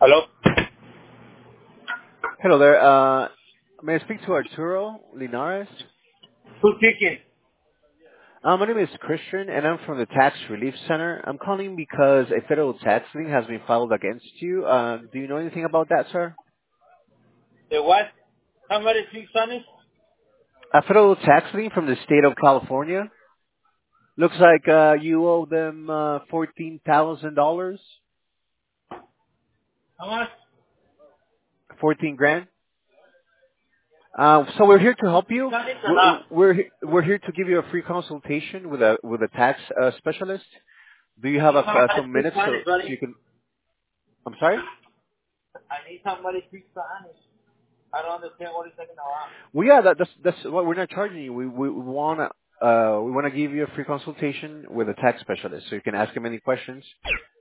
Hello? Hello there. May I speak to Arturo Linares? Who's speaking? My name is Christian, and I'm from the Tax Relief Center. I'm calling because a federal tax lien has been filed against you. Do you know anything about that, sir? The what? Somebody speak Spanish? A federal tax lien from the state of California. Looks like you owe them $14,000, How much? 14 grand. So we're here to help Speak you. Spanish or not? We're here to give you a free consultation with a tax specialist. Do you I have need somebody some speak minutes Spanish, so buddy. you can? I'm sorry. I need somebody speak Spanish. I don't understand what he's talking about. Well, yeah, that's what we're not charging you. We wanna give you a free consultation with a tax specialist, so you can ask him any questions.